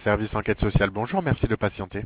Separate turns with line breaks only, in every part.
Service enquête sociale, bonjour, merci de patienter.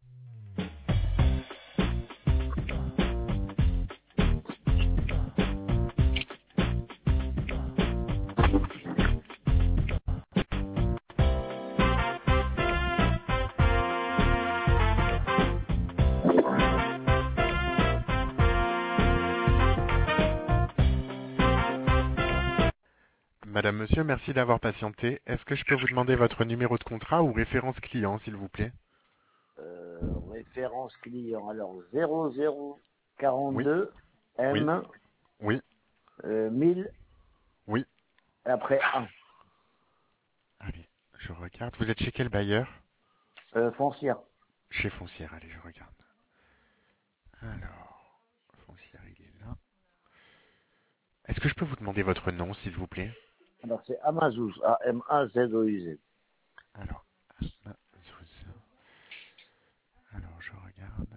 Madame, monsieur, merci d'avoir patienté. Est-ce que je peux vous demander votre numéro de contrat ou référence client, s'il vous plaît?
Référence client, alors
Oui,
0042
oui,
M
oui,
1000
oui.
après 1.
Allez, je regarde. Vous êtes chez quel bailleur?
Foncière.
Chez Foncière, allez, je regarde. Alors, Foncière, il est là. Est-ce que je peux vous demander votre nom, s'il vous plaît?
Alors c'est Amazouz, A-M-A-Z-O-U-Z.
Alors, Amazouz. Alors, je regarde.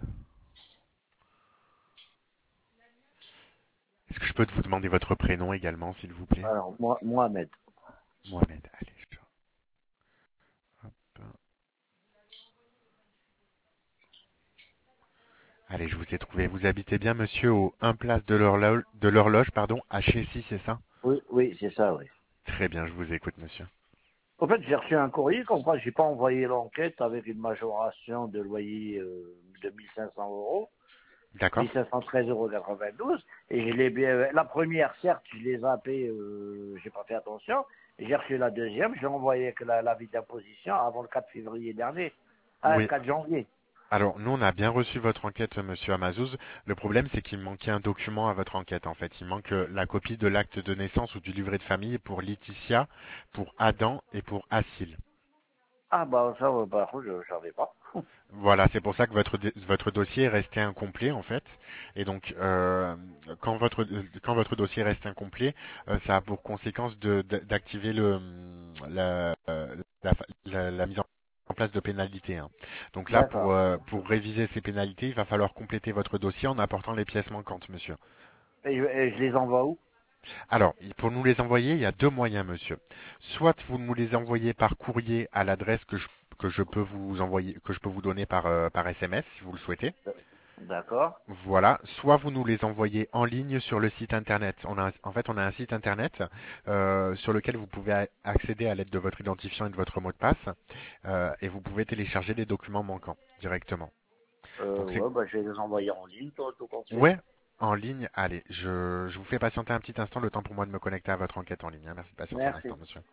Est-ce que je peux vous demander votre prénom également, s'il vous plaît?
Alors, Mohamed.
Mohamed, allez, hop. Allez, je vous ai trouvé. Vous habitez bien, monsieur, au 1 place de l'horloge, pardon, à Chessy, c'est ça?
Oui, oui, c'est ça, oui.
Très bien, je vous écoute, monsieur.
En fait, j'ai reçu un courrier comme quoi j'ai pas envoyé l'enquête avec une majoration de loyer de 1500 euros,
D'accord?
1513,92 €. Et je l'ai bien, la première, certes, je l'ai zappé, j'ai pas fait attention. Et j'ai reçu la deuxième, j'ai envoyé avec l'avis d'imposition avant le 4 février dernier, à
Oui.
4 janvier.
Alors, nous, on a bien reçu votre enquête, monsieur Amazouz. Le problème, c'est qu'il manquait un document à votre enquête, en fait. Il manque la copie de l'acte de naissance ou du livret de famille pour Laetitia, pour Adam et pour Assil.
Ah bah ça, par contre, je savais pas.
Voilà, c'est pour ça que votre dossier est resté incomplet en fait. Et donc, quand votre dossier reste incomplet, ça a pour conséquence d'activer la mise en place de pénalités, hein. Donc là,
D'accord.
pour réviser ces pénalités, il va falloir compléter votre dossier en apportant les pièces manquantes, monsieur.
Et je les envoie où?
Alors, pour nous les envoyer, il y a deux moyens, monsieur. Soit vous nous les envoyez par courrier à l'adresse que je peux vous envoyer, que je peux vous donner par SMS, si vous le souhaitez.
D'accord.
Voilà. Soit vous nous les envoyez en ligne sur le site internet. On a un site internet sur lequel vous pouvez accéder à l'aide de votre identifiant et de votre mot de passe, et vous pouvez télécharger les documents manquants directement. Donc c'est
Ouais, bah je vais les envoyer en ligne, tout compte fait.
ouais. En ligne, allez, je vous fais patienter un petit instant, le temps pour moi de me connecter à votre enquête en ligne, hein. Merci de patienter un
Merci.
instant, monsieur.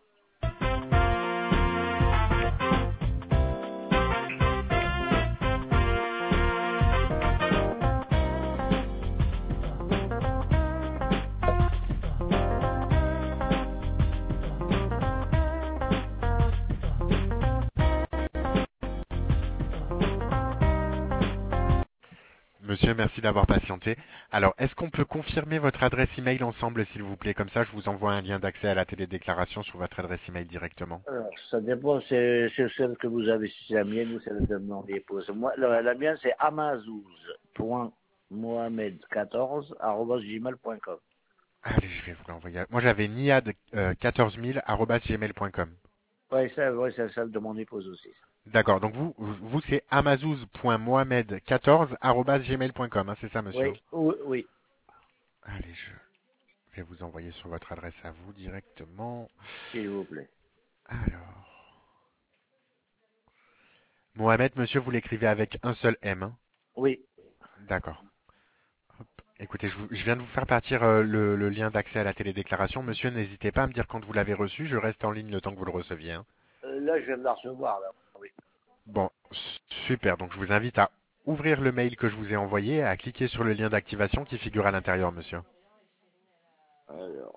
Monsieur, merci d'avoir patienté. Alors, est-ce qu'on peut confirmer votre adresse email ensemble, s'il vous plaît? Comme ça, je vous envoie un lien d'accès à la télédéclaration sur votre adresse email directement.
Alors, ça dépend, c'est celle que vous avez, si c'est la mienne ou celle de mon épouse. Moi, la mienne, c'est amazouz.mohamed14@gmail.com.
Allez, je vais vous l'envoyer. Moi, j'avais niad14000@gmail.com.
Ouais, c'est celle de mon épouse aussi.
D'accord. Donc vous c'est amazouz.mohamed14@gmail.com, hein, c'est ça, monsieur?
Oui, oui, oui,
Allez, je vais vous envoyer sur votre adresse à vous directement.
s'il vous plaît.
Alors, Mohamed, monsieur, vous l'écrivez avec un seul M, hein?
Oui,
D'accord. Hop. Écoutez, je viens de vous faire partir le lien d'accès à la télédéclaration. Monsieur, n'hésitez pas à me dire quand vous l'avez reçu. Je reste en ligne le temps que vous le receviez, hein.
là, je viens de la recevoir, là. Oui.
Bon, super. Donc, je vous invite à ouvrir le mail que je vous ai envoyé et à cliquer sur le lien d'activation qui figure à l'intérieur, monsieur.
Alors,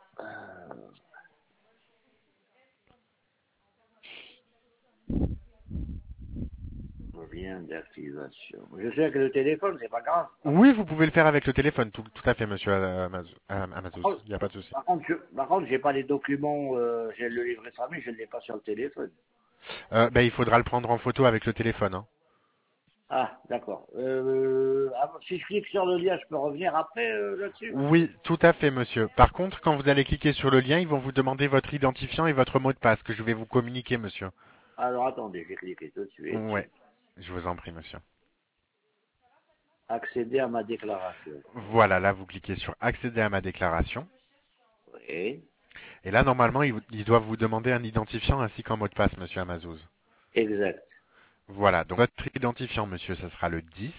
lien d'activation. Je sais que le téléphone, c'est pas grave.
Oui, vous pouvez le faire avec le téléphone, tout à fait, monsieur Amazouz.
Oh,
Il n'y a pas de souci.
par contre, j'ai pas les documents, j'ai le livret de famille, je ne l'ai pas sur le téléphone.
Ben, il faudra le prendre en photo avec le téléphone, hein.
Ah, d'accord. Si je clique sur le lien, je peux revenir après là-dessus.
Oui, tout à fait, monsieur. Par contre, quand vous allez cliquer sur le lien, ils vont vous demander votre identifiant et votre mot de passe que je vais vous communiquer, monsieur.
Alors attendez, j'ai cliqué tout de suite.
Ouais, je vous en prie, monsieur.
Accéder à ma déclaration.
Voilà, là, vous cliquez sur accéder à ma déclaration.
Oui,
Et là, normalement, ils doivent vous demander un identifiant ainsi qu'un mot de passe, monsieur Amazouz.
exact.
Voilà, donc votre identifiant, monsieur, ça sera le 10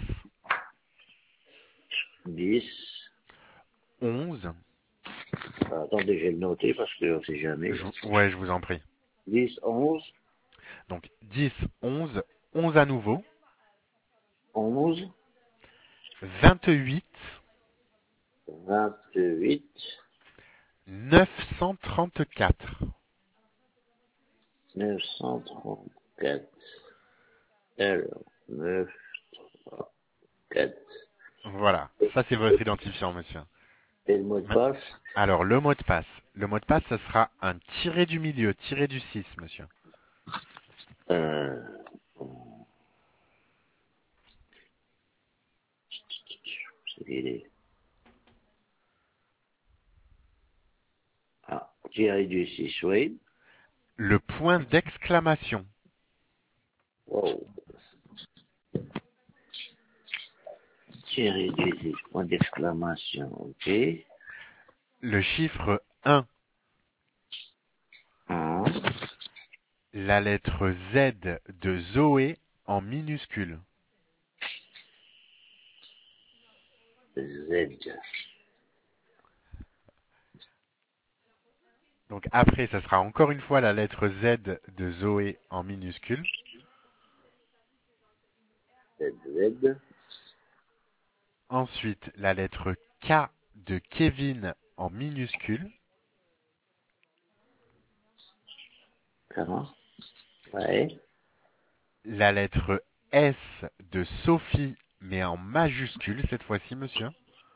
10.
11.
Attendez, j'ai le noté parce qu'on ne sait jamais.
Ouais, je vous en prie.
10, 11,
Donc 10, 11, 11 à nouveau,
11,
28,
28,
934.
934. Alors, 9, 3, 4.
Voilà, ça c'est votre identifiant, monsieur.
Et le mot de passe?
Alors, le mot de passe. Le mot de passe, ça sera un tiré du milieu, tiré du 6, monsieur.
Euh, ah, tiré du 6, oui.
Le point d'exclamation.
Wow. Tiré du 6, point d'exclamation, ok.
Le chiffre 1.
1,
La lettre Z de Zoé en minuscule.
Z.
Donc après, ça sera encore une fois la lettre Z de Zoé en minuscule.
Z, Z.
Ensuite, la lettre K de Kevin en minuscule.
Comment? Ouais.
La lettre S de Sophie, mais en majuscule cette fois-ci, monsieur.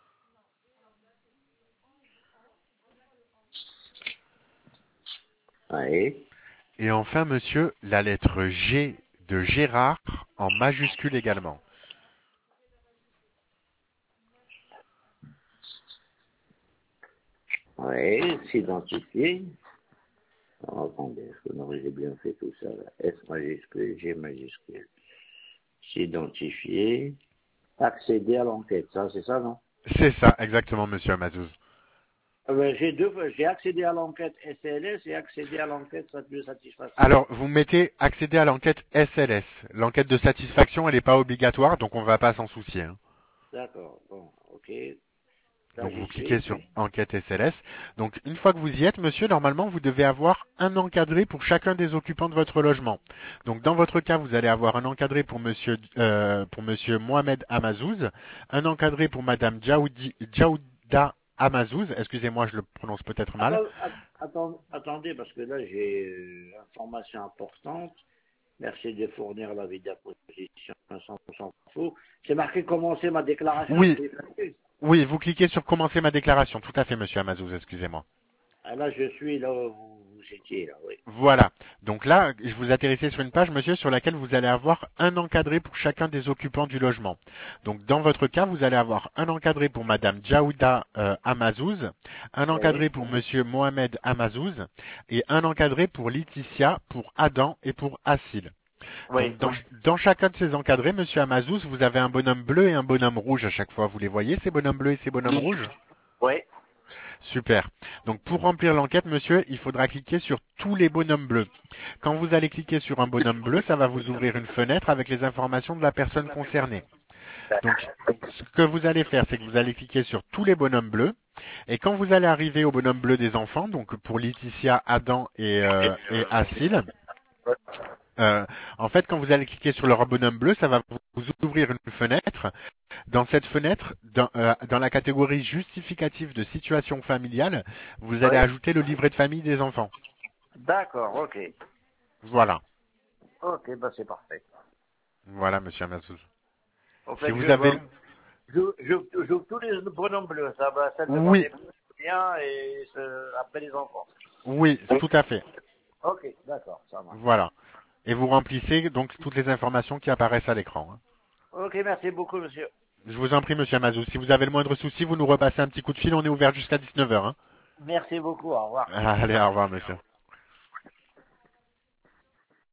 Ouais.
Et enfin, monsieur, la lettre G de Gérard en majuscule également.
Ouais. S'identifier. Alors, attendez, est-ce qu'on aurait bien fait tout ça là? S majuscule, G majuscule. S'identifier. Accéder à l'enquête, ça, c'est ça, non?
C'est ça, exactement, monsieur Amazouz.
J'ai accédé à l'enquête SLS et accédé à l'enquête de satisfaction.
Alors, vous mettez accéder à l'enquête SLS. L'enquête de satisfaction, elle n'est pas obligatoire, donc on ne va pas s'en soucier, hein.
D'accord, bon, ok. Là,
Donc
j'y
vous cliquez
suis.
sur enquête SLS. Donc une fois que vous y êtes, monsieur, normalement vous devez avoir un encadré pour chacun des occupants de votre logement. Donc dans votre cas, vous allez avoir un encadré pour monsieur Mohamed Amazouz, un encadré pour madame Djaouda Amazouz. Excusez-moi, je le prononce peut-être mal.
Attendez, parce que là, j'ai information importante. Merci de fournir l'avis d'apposition, on s'en fout. C'est marqué commencer ma déclaration.
Oui, oui, vous cliquez sur commencer ma déclaration. Tout à fait, monsieur Amazouz, excusez-moi.
Ah, là, je suis là où vous étiez, là, oui.
Voilà. Donc là, je vous atterrissez sur une page, monsieur, sur laquelle vous allez avoir un encadré pour chacun des occupants du logement. Donc dans votre cas, vous allez avoir un encadré pour madame Djaouda Amazouz, un
Oui,
encadré pour monsieur Mohamed Amazouz et un encadré pour Laetitia, pour Adam et pour Assil.
oui,
Donc dans chacun de ces encadrés, monsieur Amazouz, vous avez un bonhomme bleu et un bonhomme rouge à chaque fois. Vous les voyez, ces bonhommes bleus et ces bonhommes rouges?
oui.
Super. Donc pour remplir l'enquête, monsieur, il faudra cliquer sur tous les bonhommes bleus. Quand vous allez cliquer sur un bonhomme bleu, ça va vous ouvrir une fenêtre avec les informations de la personne concernée. Donc ce que vous allez faire, c'est que vous allez cliquer sur tous les bonhommes bleus. Et quand vous allez arriver au bonhomme bleu des enfants, donc pour Laetitia, Adam et Assil, en fait, quand vous allez cliquer sur leur bonhomme bleu, ça va vous ouvrir une fenêtre. Dans cette fenêtre, dans la catégorie justificatif de situation familiale, vous allez
Oui.
ajouter le livret de famille des enfants.
D'accord, ok.
Voilà.
Ok, bah c'est parfait.
Voilà, monsieur Amassouz.
En
Si
fait,
vous avez...
je tous les bonhommes bleus, ça va, celle devant
Oui,
les biens et après les enfants.
oui, tout à fait.
Ok, d'accord, ça marche.
Voilà. Et vous remplissez donc toutes les informations qui apparaissent à l'écran, hein.
Ok, merci beaucoup, monsieur.
Je vous en prie, monsieur Amazouz. Si vous avez le moindre souci, vous nous repassez un petit coup de fil. On est ouvert jusqu'à 19h, hein.
Merci beaucoup, au revoir.
Allez, au revoir, monsieur.